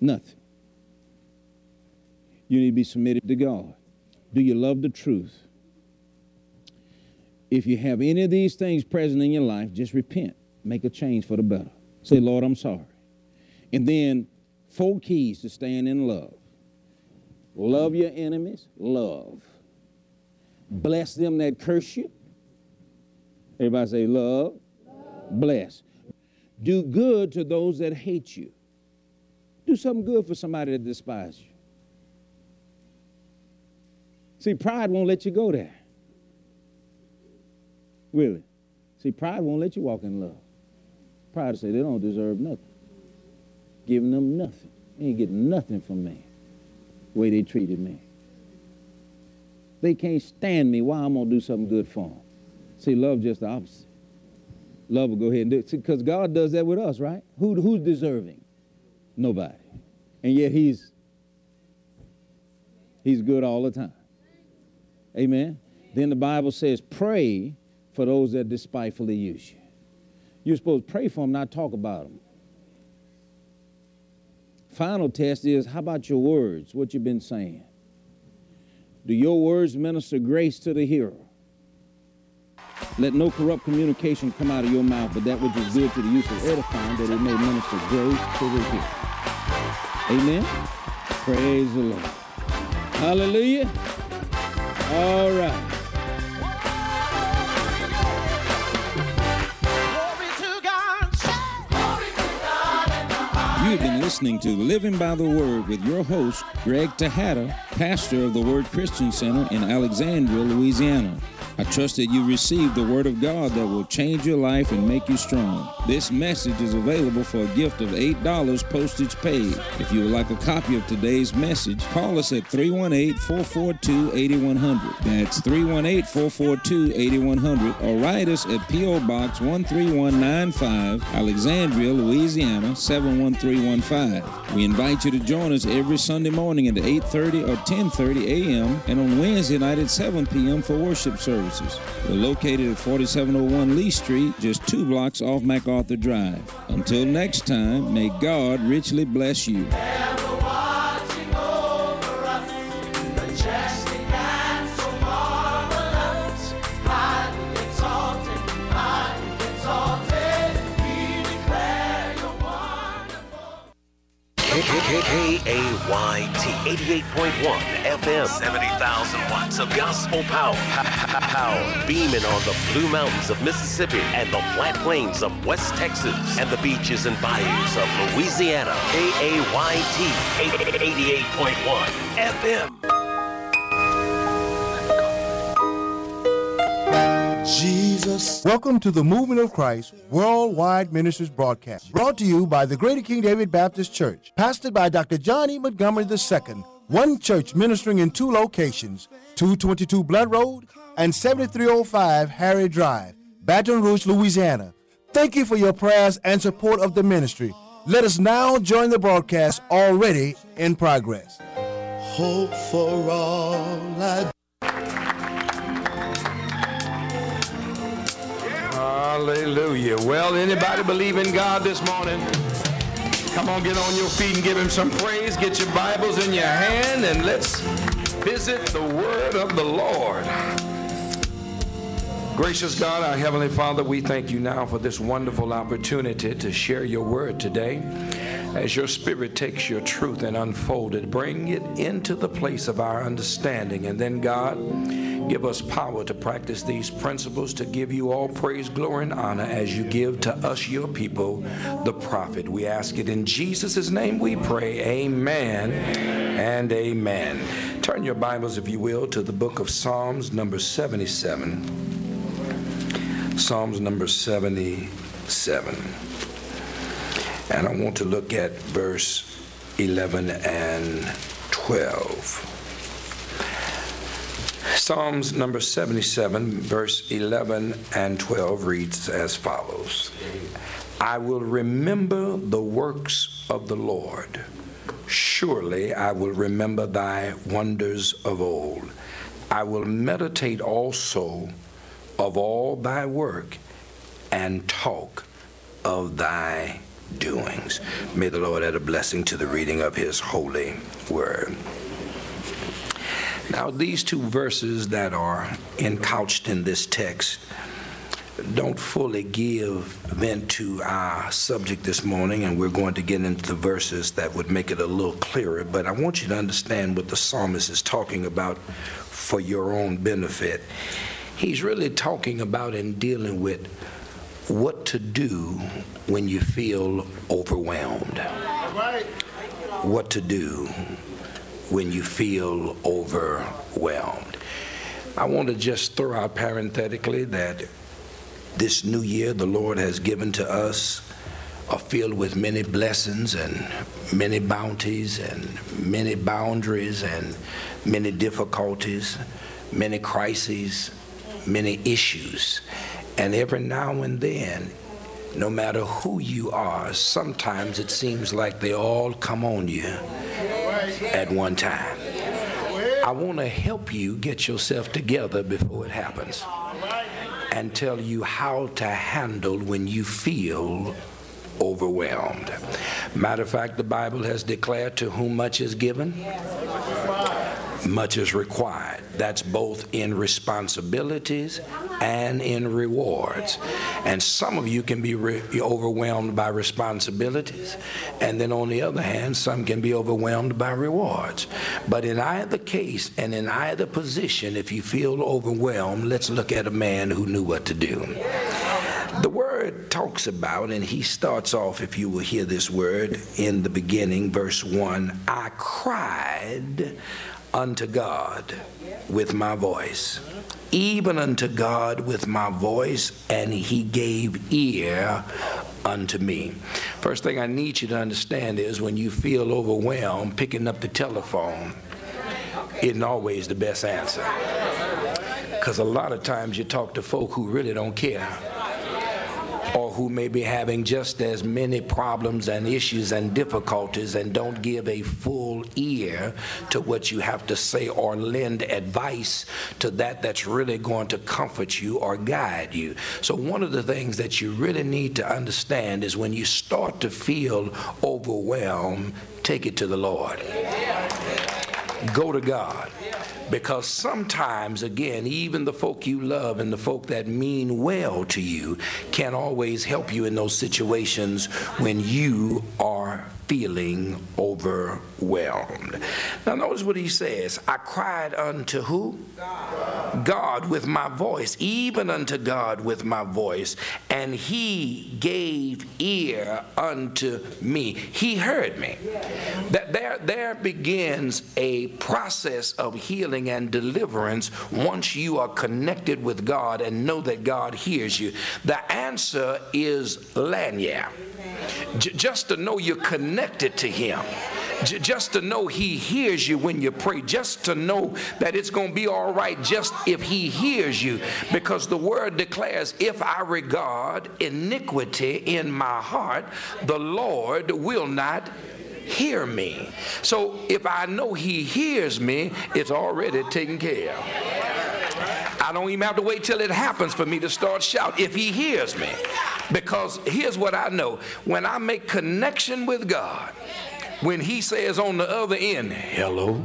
Nothing. You need to be submitted to God. Do you love the truth? If you have any of these things present in your life, just repent. Make a change for the better. Say, Lord, I'm sorry. And then 4 keys to staying in love. Love your enemies. Love. Bless them that curse you. Everybody say love. Bless. Do good to those that hate you. Do something good for somebody that despises you. See, pride won't let you go there. Really. See, pride won't let you walk in love. Pride will say they don't deserve nothing. Giving them nothing. They ain't getting nothing from me. The way they treated me. They can't stand me. Why I'm going to do something good for them? See, love just the opposite. Love will go ahead and do it. Because God does that with us, right? Who's deserving? Nobody. And yet he's good all the time. Amen. Then the Bible says, pray for those that despitefully use you. You're supposed to pray for them, not talk about them. Final test is, how about your words, what you've been saying? Do your words minister grace to the hearer? Let no corrupt communication come out of your mouth, but that which is good to the use of edifying, that it may minister grace to the hearer. Amen? Praise the Lord. Hallelujah. All right. You've been listening to Living by the Word with your host, Greg Tejada, pastor of the Word Christian Center in Alexandria, Louisiana. I trust that you received the Word of God that will change your life and make you strong. This message is available for a gift of $8 postage paid. If you would like a copy of today's message, call us at 318-442-8100. That's 318-442-8100, or write us at P.O. Box 13195, Alexandria, Louisiana 71315. We invite you to join us every Sunday morning at 8:30 or 10:30 a.m. and on Wednesday night at 7 p.m. for worship services. We're located at 4701 Lee Street, just 2 blocks off MacArthur Drive. Until next time, may God richly bless you. KAYT 88.1 FM, 70,000 watts of gospel power. Beaming on the Blue Mountains of Mississippi and the flat plains of West Texas and the beaches and bayous of Louisiana. KAYT 88.1 FM. Jesus. Welcome to the Movement of Christ Worldwide Ministries broadcast, brought to you by the Greater King David Baptist Church, pastored by Dr. John E. Montgomery II, one church ministering in 2 locations, 222 Blood Road and 7305 Harry Drive, Baton Rouge, Louisiana. Thank you for your prayers and support of the ministry. Let us now join the broadcast already in progress. Hope for all I Hallelujah. Well, anybody believe in God this morning? Come on, get on your feet and give him some praise. Get your Bibles in your hand and let's visit the word of the Lord. Gracious God, our Heavenly Father, we thank you now for this wonderful opportunity to share your word today. As your Spirit takes your truth and unfold it, bring it into the place of our understanding. And then, God, give us power to practice these principles, to give you all praise, glory, and honor as you give to us, your people, the prophet. We ask it in Jesus' name we pray. Amen and amen. Turn your Bibles, if you will, to the book of Psalms number 77. Psalms number 77. And I want to look at verse 11 and 12. Psalms number 77, verse 11 and 12 reads as follows. I will remember the works of the Lord. Surely I will remember thy wonders of old. I will meditate also of all thy work and talk of thy doings. May the Lord add a blessing to the reading of his holy word. Now, these two verses that are encouched in this text don't fully give vent to our subject this morning, and we're going to get into the verses that would make it a little clearer. But I want you to understand what the psalmist is talking about for your own benefit. He's really talking about and dealing with what to do when you feel overwhelmed. What to do when you feel overwhelmed. I want to just throw out parenthetically that this new year the Lord has given to us are filled with many blessings and many bounties and many boundaries and many difficulties, many crises, many issues. And every now and then, no matter who you are, sometimes it seems like they all come on you at one time. I want to help you get yourself together before it happens and tell you how to handle when you feel overwhelmed. Matter of fact, the Bible has declared, to whom much is given, much is required. That's both in responsibilities and in rewards. And some of you can be overwhelmed by responsibilities, and then on the other hand, some can be overwhelmed by rewards. But in either case and in either position, if you feel overwhelmed, let's look at a man who knew what to do. The word talks about, and he starts off, if you will hear this word, in the beginning, verse 1, I cried unto God with my voice, even unto God with my voice, and he gave ear unto me. First thing I need you to understand is when you feel overwhelmed, picking up the telephone isn't always the best answer. Because a lot of times you talk to folk who really don't care, or who may be having just as many problems and issues and difficulties and don't give a full ear to what you have to say or lend advice to that's really going to comfort you or guide you. So one of the things that you really need to understand is when you start to feel overwhelmed, take it to the Lord. Go to God. Because sometimes, again, even the folk you love and the folk that mean well to you can't always help you in those situations when you are feeling overwhelmed. Now notice what he says. I cried unto who? God with my voice, even unto God with my voice, and he gave ear unto me. He heard me. There begins a process of healing and deliverance once you are connected with God and know that God hears you. The answer is lanyard. Just to know you're connected to him. Just to know he hears you when you pray. Just to know that it's going to be all right just if he hears you. Because the word declares, if I regard iniquity in my heart, the Lord will not hear me. So if I know he hears me, it's already taken care of. I don't even have to wait till it happens for me to start shouting if he hears me. Because here's what I know. When I make connection with God, when he says on the other end, hello,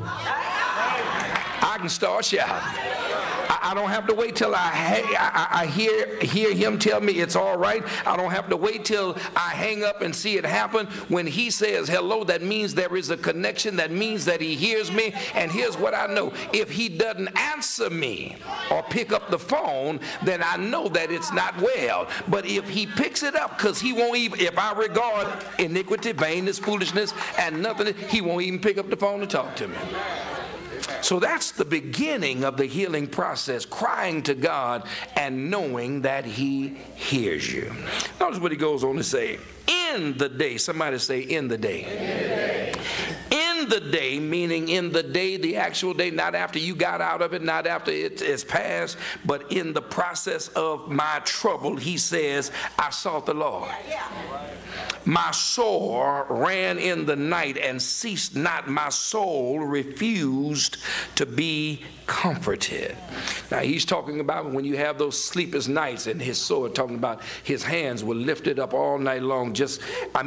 I can start shouting. I don't have to wait till I hear him tell me it's all right. I don't have to wait till I hang up and see it happen. When he says hello, that means there is a connection. That means that he hears me. And here's what I know. If he doesn't answer me or pick up the phone, then I know that it's not well. But if he picks it up, because he won't even, if I regard iniquity, vainness, foolishness, and nothing, he won't even pick up the phone to talk to me. So that's the beginning of the healing process, crying to God and knowing that he hears you. Notice what he goes on to say. In the day, somebody say in the day. In the day, meaning in the day, the actual day, not after you got out of it, not after it is past, but in the process of my trouble, he says, I sought the Lord. My sore ran in the night and ceased not. My soul refused to be comforted. Now he's talking about when you have those sleepless nights, and his soul, talking about his hands were lifted up all night long, just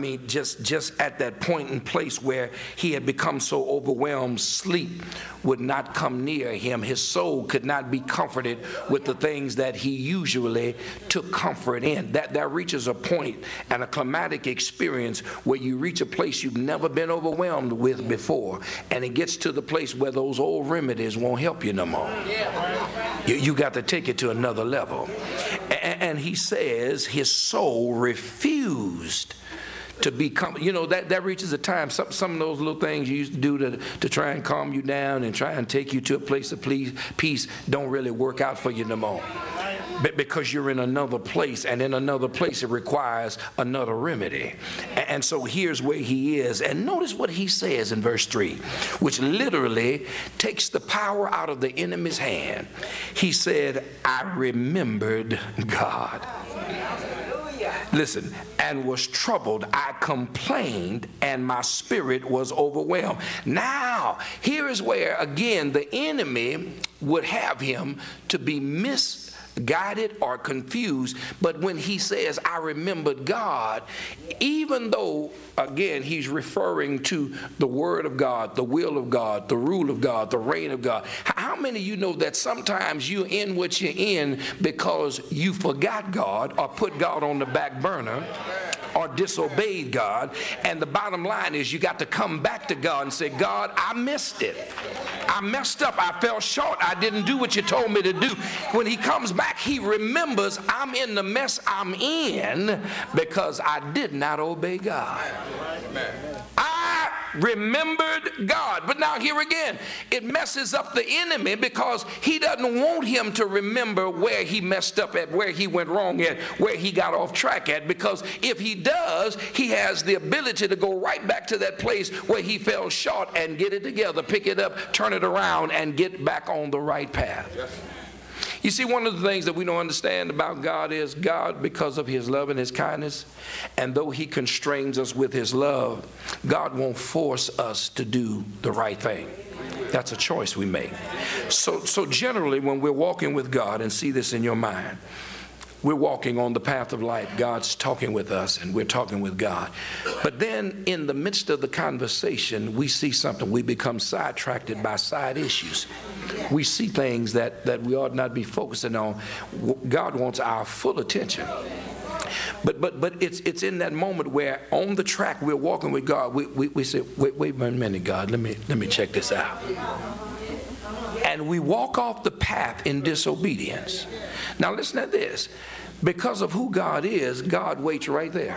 at that point and place where he had become so overwhelmed, sleep would not come near him. His soul could not be comforted with the things that he usually took comfort in. That reaches a point and a climatic experience where you reach a place you've never been overwhelmed with before, and it gets to the place where those old remedies won't help you no more. You got to take it to another level. And he says his soul refused to become, that reaches a time. Some of those little things you used to do to try and calm you down and try and take you to a place of peace don't really work out for you no more. Because you're in another place, and in another place it requires another remedy. And so here's where he is. And notice what he says in verse 3, which literally takes the power out of the enemy's hand. He said, I remembered God. Listen, and was troubled. I complained, and my spirit was overwhelmed. Now, here is where, again, the enemy would have him to be misguided or confused. But when he says, I remembered God, even though, again, he's referring to the word of God, the will of God, the rule of God, the reign of God. How many of you know that sometimes you're in what you're in because you forgot God or put God on the back burner or disobeyed God? And the bottom line is you got to come back to God and say, God, I missed it. I messed up. I fell short. I didn't do what you told me to do. When he comes back, he remembers I'm in the mess I'm in because I did not obey God. I remembered God. But now here again, it messes up the enemy because he doesn't want him to remember where he messed up at, where he went wrong at, where he got off track at, because if he does, he has the ability to go right back to that place where he fell short and get it together, pick it up, turn it around, and get back on the right path. Yes. You see, one of the things that we don't understand about God is God, because of his love and his kindness, and though he constrains us with his love, God won't force us to do the right thing. That's a choice we make. So generally, when we're walking with God, and see this in your mind, we're walking on the path of life. God's talking with us, and we're talking with God. But then in the midst of the conversation, we see something. We become sidetracked by side issues. We see things that we ought not be focusing on. God wants our full attention. But it's in that moment where on the track we're walking with God, we say, wait a minute, God, let me check this out. And we walk off the path in disobedience. Now listen to this. Because of who God is, God waits right there.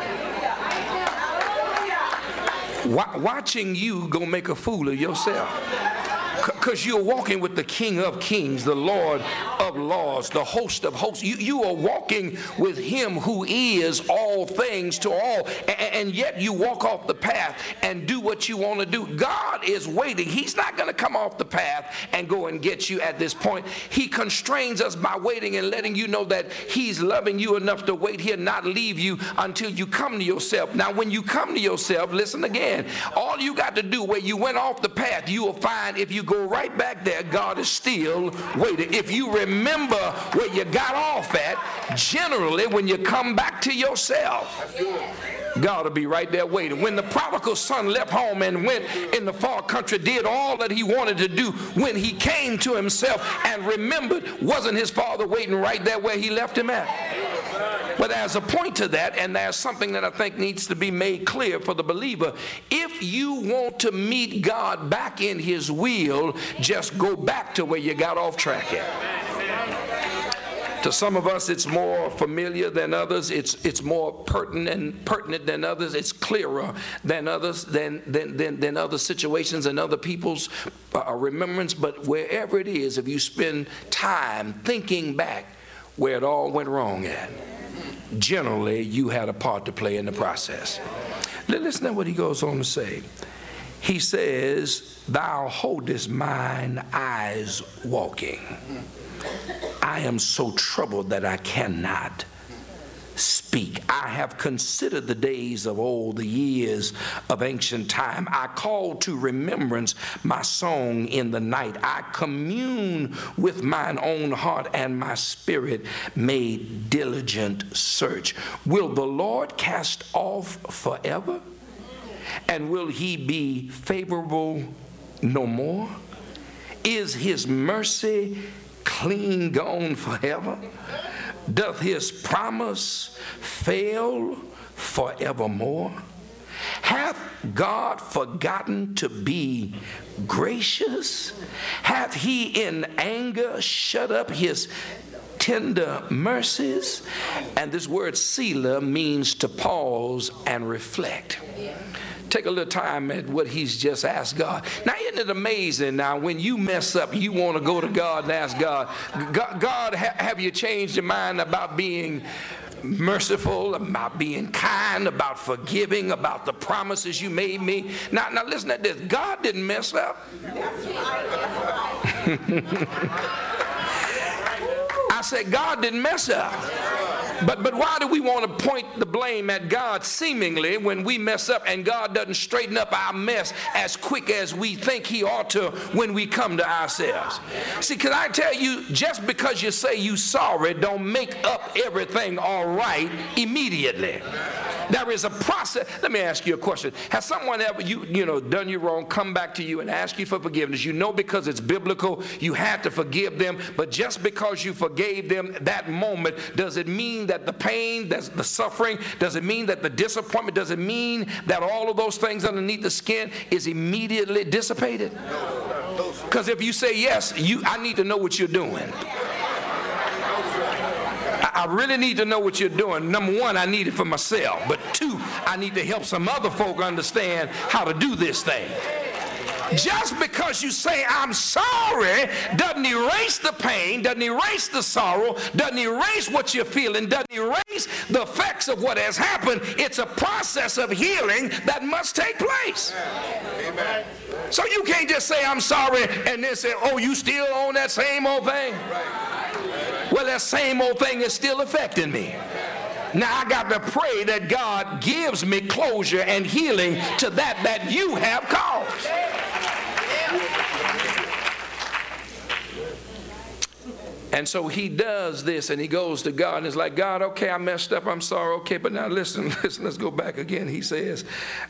Watching you go make a fool of yourself. Because you're walking with the King of Kings, the Lord of Lords, the host of hosts. You are walking with him who is all things to all. And yet you walk off the path and do what you want to do. God is waiting. He's not going to come off the path and go and get you at this point. He constrains us by waiting and letting you know that he's loving you enough to wait here, not leave you until you come to yourself. Now, when you come to yourself, listen again. All you got to do where you went off the path, you will find if you go right back there, God is still waiting. If you remember where you got off at, generally when you come back to yourself, God will be right there waiting. When the prodigal son left home and went in the far country, did all that he wanted to do, when he came to himself and remembered, wasn't his father waiting right there where he left him at? But there's a point to that, and there's something that I think needs to be made clear for the believer. If you want to meet God back in his will, just go back to where you got off track at. To some of us, it's more familiar than others. It's more pertinent than others. It's clearer than others, than other situations and other people's remembrance. But wherever it is, if you spend time thinking back where it all went wrong at, generally you had a part to play in the process. Listen to what he goes on to say. He says, thou holdest mine eyes walking. I am so troubled that I cannot speak. speak. I have considered the days of old, the years of ancient time. I call to remembrance my song in the night. I commune with mine own heart, and my spirit made diligent search. Will the Lord cast off forever? And will he be favorable no more? Is his mercy clean gone forever? Doth his promise fail forevermore? Hath God forgotten to be gracious? Hath he in anger shut up his tender mercies? And this word Selah means to pause and reflect. Take a little time at what he's just asked God. Now, isn't it amazing now when you mess up, you want to go to God and ask God, God, have you changed your mind about being merciful, about being kind, about forgiving, about the promises you made me? Now listen to this. God didn't mess up. I said God didn't mess up. But why do we want to point the blame at God seemingly when we mess up and God doesn't straighten up our mess as quick as we think he ought to when we come to ourselves? See, can I tell you, just because you say you sorry don't make up everything all right immediately. There is a process. Let me ask you a question. Has someone ever done you wrong, come back to you and ask you for forgiveness? You know, because it's biblical, you had to forgive them, but just because you forgave them that moment, does it mean that the pain, the suffering, does it mean that the disappointment, does it mean that all of those things underneath the skin is immediately dissipated? Because if you say yes, I need to know what you're doing. I really need to know what you're doing. Number one, I need it for myself. But two, I need to help some other folk understand how to do this thing. Just because you say I'm sorry doesn't erase the pain, doesn't erase the sorrow, doesn't erase what you're feeling, doesn't erase the effects of what has happened. It's a process of healing that must take place. Amen. So you can't just say I'm sorry and then say, oh, you still on that same old thing? Well, that same old thing is still affecting me. Now I got to pray that God gives me closure and healing to that you have caused. And so he does this and he goes to God and is like, God, okay, I messed up, I'm sorry, okay, but now listen, let's go back again. He says,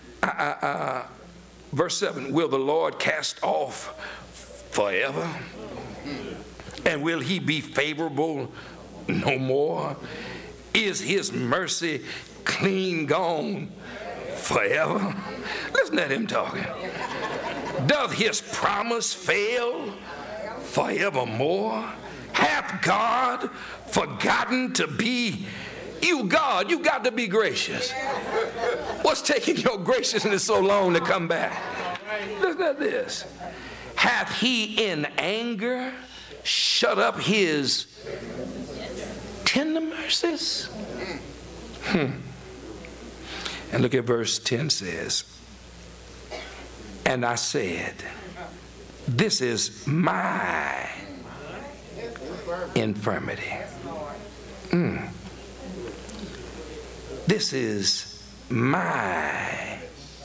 verse 7, will the Lord cast off forever? And will he be favorable no more? Is his mercy clean gone forever? Listen to him talking. Doth his promise fail forevermore? Hath God forgotten to be? God, you got to be gracious. What's taking your graciousness so long to come back? Listen at this. Hath he in anger shut up his tender mercies? And look at verse 10 says, and I said, this is my infirmity. This is my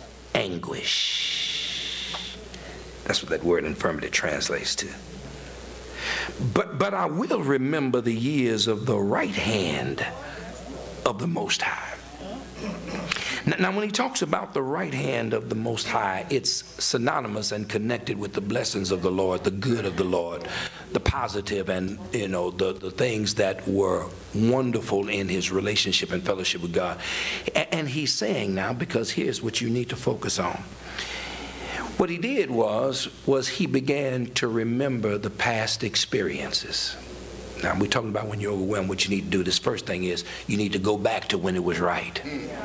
anguish. That's what that word infirmity translates to. But I will remember the years of the right hand of the Most High. Now, when he talks about the right hand of the Most High, it's synonymous and connected with the blessings of the Lord, the good of the Lord, the positive, and the things that were wonderful in his relationship and fellowship with God. And he's saying now, because here's what you need to focus on. What he did was he began to remember the past experiences. Now, we're talking about when you're overwhelmed, what you need to do. This first thing is you need to go back to when it was right.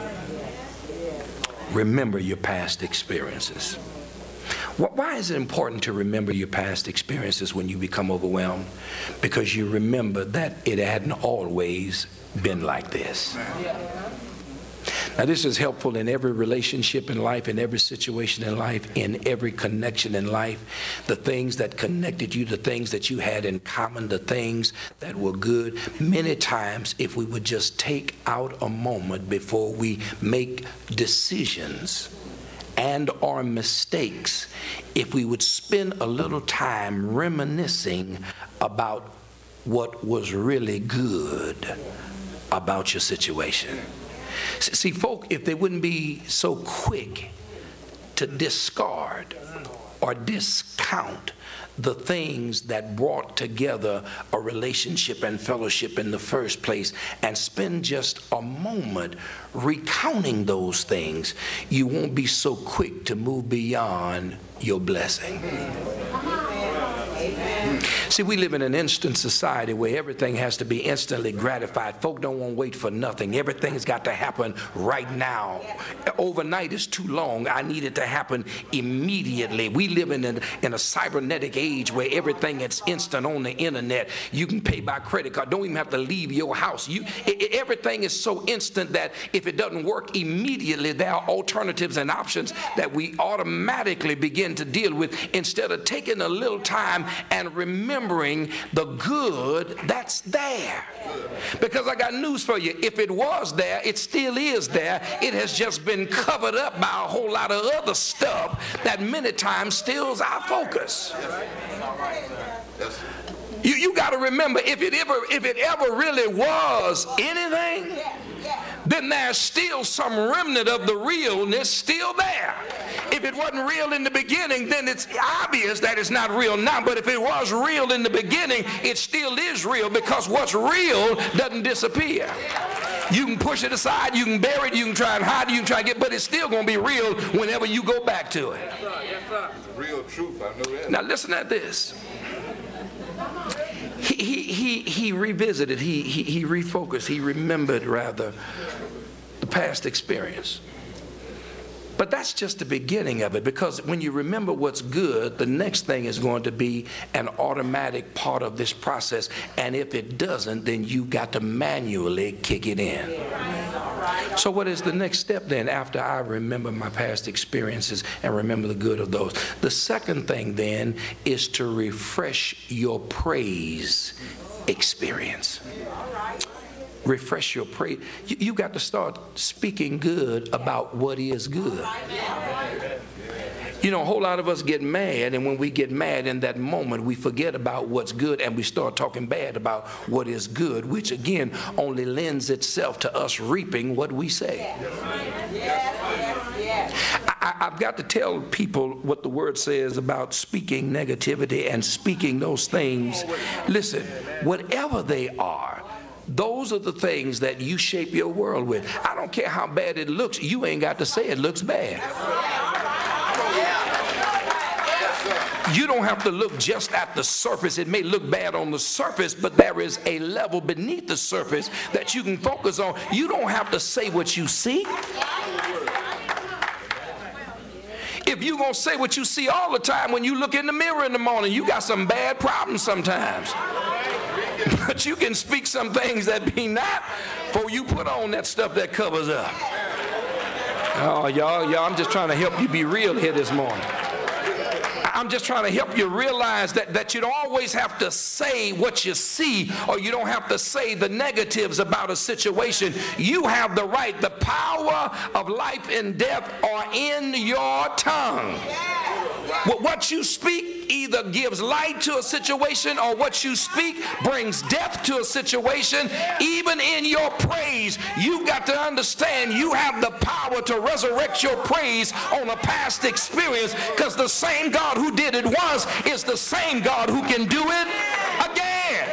Remember your past experiences. Why is it important to remember your past experiences when you become overwhelmed? Because you remember that it hadn't always been like this. Now, this is helpful in every relationship in life, in every situation in life, in every connection in life. The things that connected you, the things that you had in common, the things that were good. Many times, if we would just take out a moment before we make decisions and or mistakes, if we would spend a little time reminiscing about what was really good about your situation. See, folk, if they wouldn't be so quick to discard or discount the things that brought together a relationship and fellowship in the first place, and spend just a moment recounting those things, you won't be so quick to move beyond your blessing. See, we live in an instant society where everything has to be instantly gratified. Folk don't want to wait for nothing. Everything's got to happen right now. Overnight is too long. I need it to happen immediately. We live in a cybernetic age where everything is instant on the internet. You can pay by credit card. Don't even have to leave your house. Everything is so instant that if it doesn't work immediately, there are alternatives and options that we automatically begin to deal with instead of taking a little time and remembering the good that's there. Because I got news for you. If it was there, it still is there. It has just been covered up by a whole lot of other stuff that many times steals our focus. You got to remember, if it ever really was anything, then there's still some remnant of the realness still there. If it wasn't real in the beginning, then it's obvious that it's not real now. But if it was real in the beginning, it still is real, because what's real doesn't disappear. You can push it aside, you can bury it, you can try and hide it, you can try and get, but it's still going to be real whenever you go back to it. Yes, sir. Yes, sir. Real truth, I know that. Now listen at this. He revisited, he refocused, he remembered rather the past experience. But that's just the beginning of it, because when you remember what's good, the next thing is going to be an automatic part of this process. And if it doesn't, then you got to manually kick it in. So what is the next step then after I remember my past experiences and remember the good of those? The second thing then is to refresh your praise experience. Refresh your praise. You got to start speaking good about what is good. You know, a whole lot of us get mad, and when we get mad in that moment, we forget about what's good and we start talking bad about what is good, which again only lends itself to us reaping what we say. I've got to tell people what the word says about speaking negativity and speaking those things. Listen, whatever they are, those are the things that you shape your world with. I don't care how bad it looks. You ain't got to say it looks bad. You don't have to look just at the surface. It may look bad on the surface, but there is a level beneath the surface that you can focus on. You don't have to say what you see. If you're going to say what you see all the time when you look in the mirror in the morning, you got some bad problems sometimes. But you can speak some things that be not, for you put on that stuff that covers up. Oh, y'all, I'm just trying to help you be real here this morning. I'm just trying to help you realize that you don't always have to say what you see, or you don't have to say the negatives about a situation. You have the right. The power of life and death are in your tongue. What you speak either gives light to a situation, or what you speak brings death to a situation. Even in your praise, you've got to understand you have the power to resurrect your praise on a past experience, because the same God who did it once is the same God who can do it again.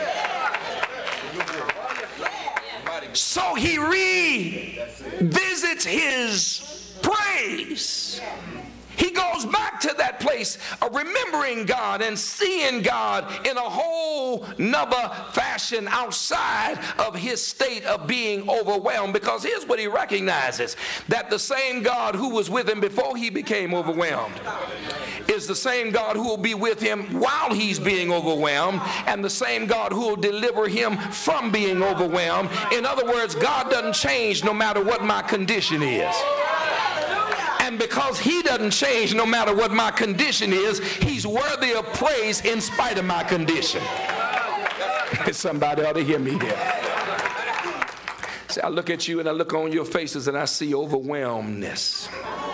So he revisits his praise. He goes back to that place of remembering God and seeing God in a whole nother fashion outside of his state of being overwhelmed. Because here's what he recognizes, that the same God who was with him before he became overwhelmed is the same God who will be with him while he's being overwhelmed, and the same God who will deliver him from being overwhelmed. In other words, God doesn't change no matter what my condition is. And because he doesn't change no matter what my condition is, he's worthy of praise in spite of my condition. Somebody ought to hear me here. See, I look at you and I look on your faces and I see overwhelmedness.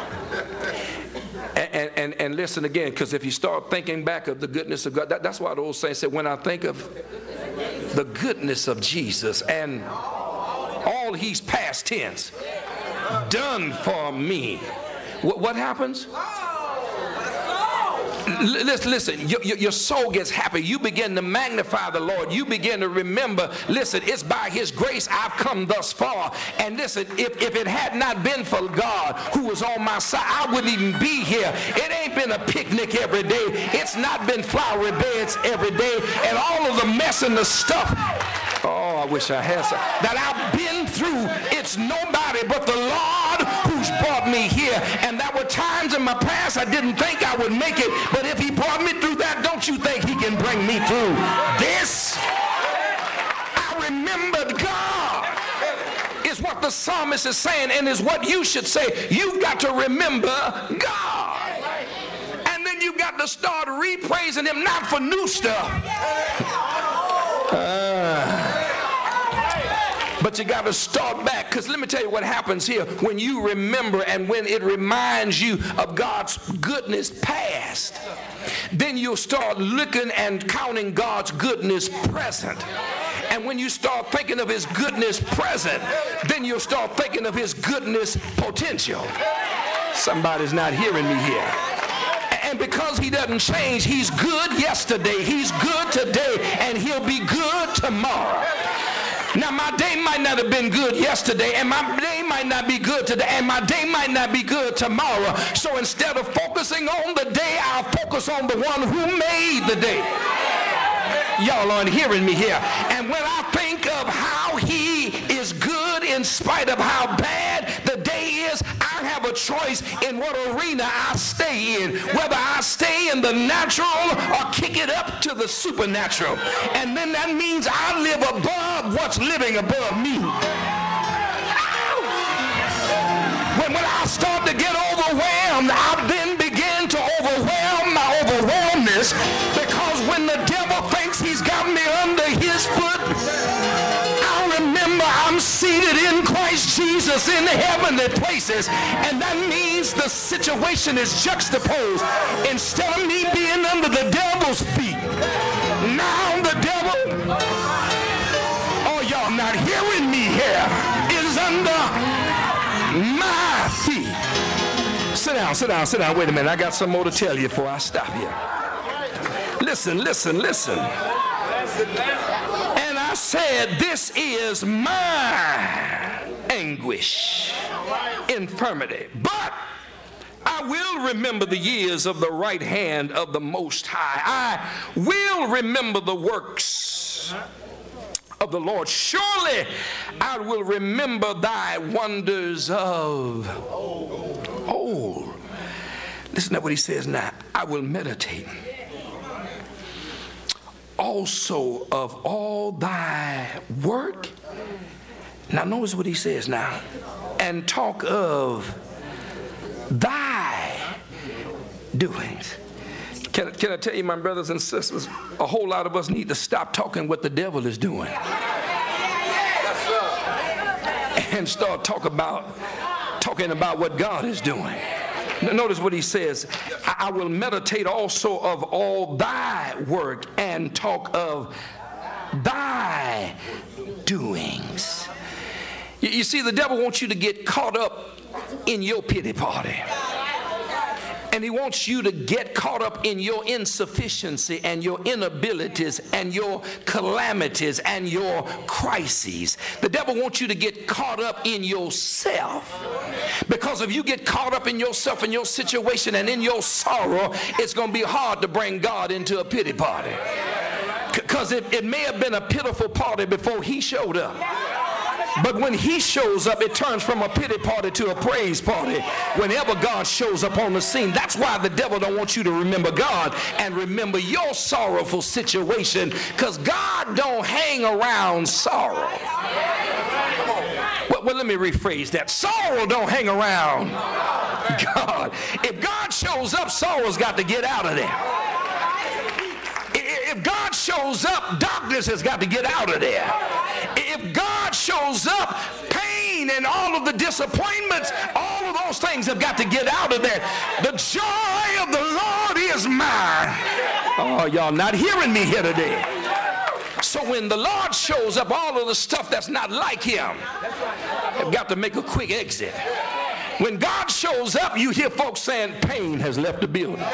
And listen again, because if you start thinking back of the goodness of God, that's why the old saints said, when I think of the goodness of Jesus and all he's past tense done for me, what happens? Listen, your soul gets happy. You begin to magnify the Lord. You begin to remember, listen, it's by his grace I've come thus far. And listen, if it had not been for God who was on my side, I wouldn't even be here. It ain't been a picnic every day. It's not been flowery beds every day. And all of the mess and the stuff, oh, I wish I had some, that I've been through, it's nobody but the Lord who's brought me here. And there were times in my past I didn't think I would make it, but if he brought me through that, don't you think he can bring me through this? I remembered God is what the psalmist is saying, and is what you should say. You've got to remember God. And then you've got to start repraising him, not for new stuff. But you got to start back, because let me tell you what happens here. When you remember and when it reminds you of God's goodness past, then you'll start looking and counting God's goodness present. And when you start thinking of his goodness present, then you'll start thinking of his goodness potential. Somebody's not hearing me here. And because he doesn't change, he's good yesterday, he's good today, and he'll be good tomorrow. Now, my day might not have been good yesterday, and my day might not be good today, and my day might not be good tomorrow. So instead of focusing on the day, I'll focus on the one who made the day. Y'all aren't hearing me here. And when I think of how he is good in spite of how bad the day is, I have a choice in what arena I stay in, whether I stay in the natural or kick it up to the supernatural. And then that means I live above what's living above me. When I start to get overwhelmed, I then begin to overwhelm my overwhelmness, because when the devil thinks he's got me under his foot, I remember I'm seated in Christ Jesus in the heavenly places, and that means the situation is juxtaposed. Instead of me being under the devil's feet, now the devil, oh, y'all not hearing me here, is under my feet. Sit down, sit down, sit down. Wait a minute. I got some more to tell you before I stop here. Listen, listen, listen. And I said, this is my anguish, infirmity. But I will remember the years of the right hand of the Most High. I will remember the works of the Lord. Surely I will remember thy wonders of old. Listen to what he says now. I will meditate also of all thy work. Now notice what he says now. And talk of thy doings. Can I tell you, my brothers and sisters, a whole lot of us need to stop talking what the devil is doing and start talking about what God is doing. Notice what he says. I will meditate also of all thy work and talk of thy doings. You see, the devil wants you to get caught up in your pity party. And he wants you to get caught up in your insufficiency and your inabilities and your calamities and your crises. The devil wants you to get caught up in yourself. Because if you get caught up in yourself and your situation and in your sorrow, it's going to be hard to bring God into a pity party. Because it may have been a pitiful party before he showed up. But when he shows up, it turns from a pity party to a praise party. Whenever God shows up on the scene, that's why the devil don't want you to remember God and remember your sorrowful situation, because God don't hang around sorrow. Well, let me rephrase that. Sorrow don't hang around God. If God shows up, sorrow's got to get out of there. If God shows up, darkness has got to get out of there. If God shows up, pain and all of the disappointments, all of those things have got to get out of there. The joy of the Lord is mine. Oh, y'all not hearing me here today. So when the Lord shows up, all of the stuff that's not like him have got to make a quick exit. When God shows up, you hear folks saying pain has left the building.